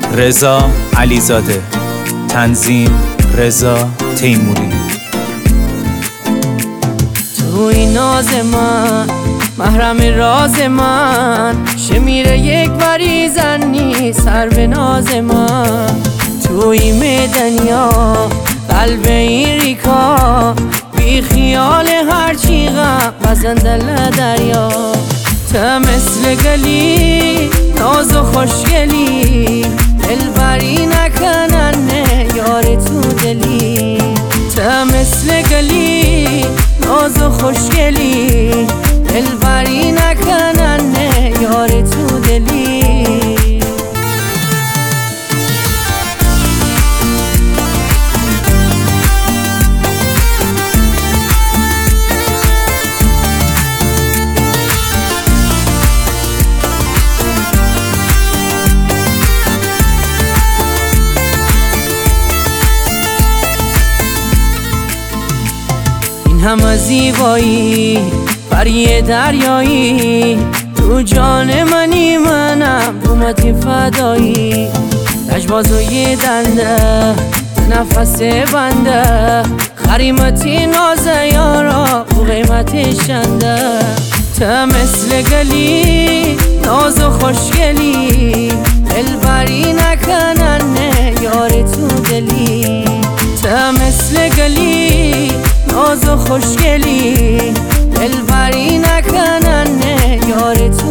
رضا علیزاده، تنظیم رضا تیموری. توی ناز من محرم راز من، شمیره یک وری زنی سر به ناز من. توی مدنیا قلب این ریکا، بی خیال هرچی غم بزندل دریا. ته مثل گلی ناز و خوشگلی، دلبری نکننه یار تو دلی. ته مثل گلی ناز و خوشگلی، دلبری نکننه یار تو دلی. همه زیبایی پری دریایی، تو جان منی منم بومتی فدایی. لجبازوی دنده نفس بنده، خریمتی ناز یارا و قیمت شنده. ته مثل گلی ناز و خوشگلی، دلبری نکننه یار تو دلی. ته مثل گلی ناز و خوشگلی، دلبری نکننه یار تو